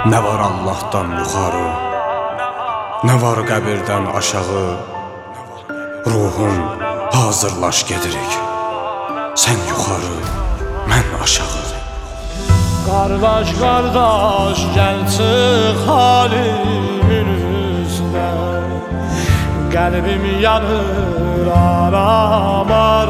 Nə var Allahdan yuxarı, nə var qəbirdən aşağı. Ruhum, hazırlaş gedirik. Sən yuxarı, mən aşağı. Qardaş, qardaş, gəl çıx halimin üstə. Qəlbim yanır, aram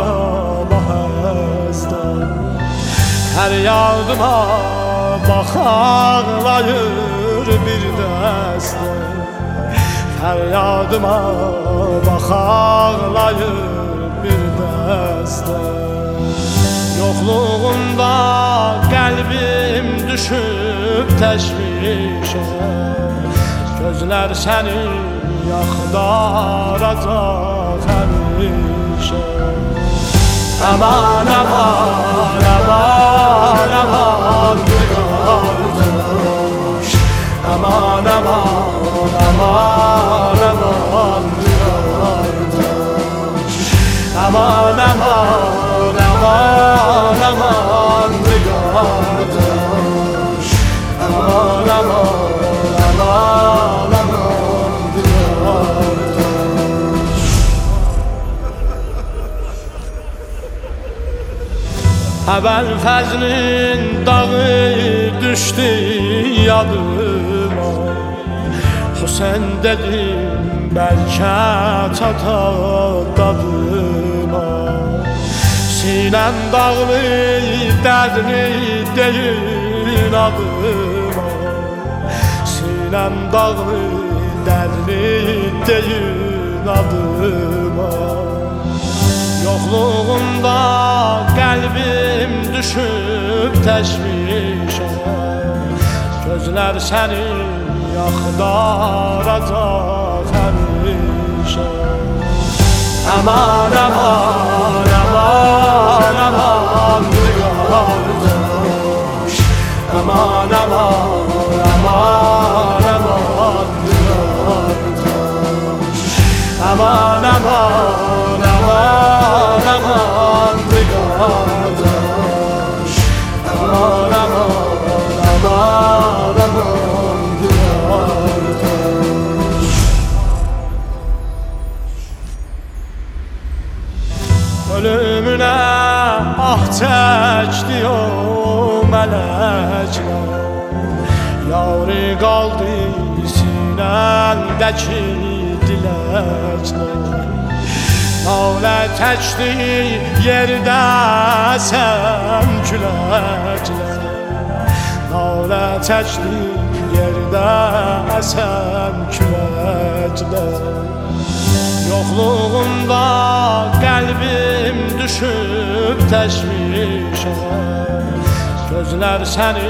həzdə. Hər yardıma bax ağlayır bir dəstə. Hər yardıma bax ağlayır bir dəstə. Yoxluğunda qəlbim düşüb təşvişə. Gözlər səni yaxdaracaq həmişə. Aman, aman, aman, aman qardaş. Aman, aman, aman, aman qardaş. Aman, aman, aman, aman qardaş. Aman, aman, aman, aman qardaş. Əvvəl fəzlin dağı düşdü yadıma. Hüseyn dedim bəlkə çatar dadıma. Sinəm dağlı dərdli deyil adıma. Sinəm dağlı dərdli deyil adıma. Yoxluğunda qəlbim düşüb təşvişə. Gözlər səni yaxdaracaq həmişə. Aman, aman, aman, aman qardaş. Aman, aman, aman, aman qardaş. Aman, aman, aman, aman qardaş. Aman, aman, aman, aman qardaş. Ölümünə ah çəkdi o mələklər. Yari qaldı sinəndəki diləklər. Nalə çəkdi yerdə sən küləklər. Nalə çəkdi yerdə sən küləklər. Yoxluğunda qəlbim düşüb təşvişə. Gözlər səni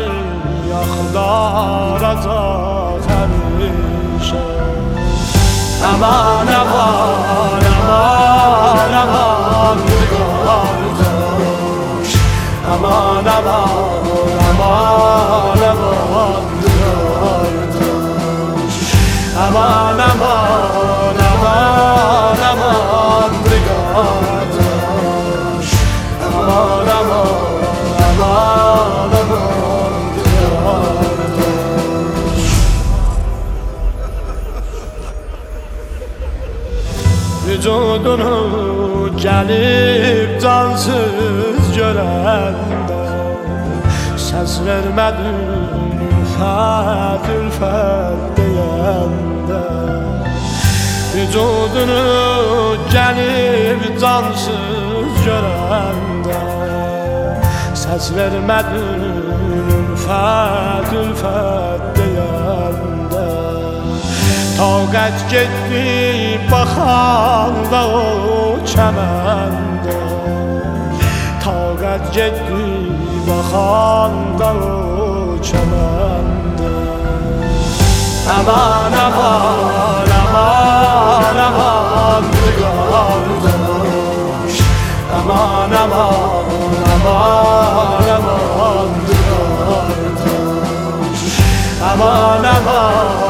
yaxdaracaq həmişə. Aman, aman, aman, aman qardaş. Aman, aman, aman, aman qardaş. Aman, aman, aman, aman qardaş. Aman, aman, aman, aman qardaş. Vücudunu gəlib cansız görəndə. Səs vermədin ülfət, ülfət deyəndə. Vücudunu gəlib cansız görəndə. Səs vermədin ülfət, ülfət deyəndə. Taqət getdi baxanda o kəməndə. Taqət getdi baxanda o kəməndə. Aman, aman, aman, aman qardaş. Aman, aman, aman, aman qardaş. Aman, aman,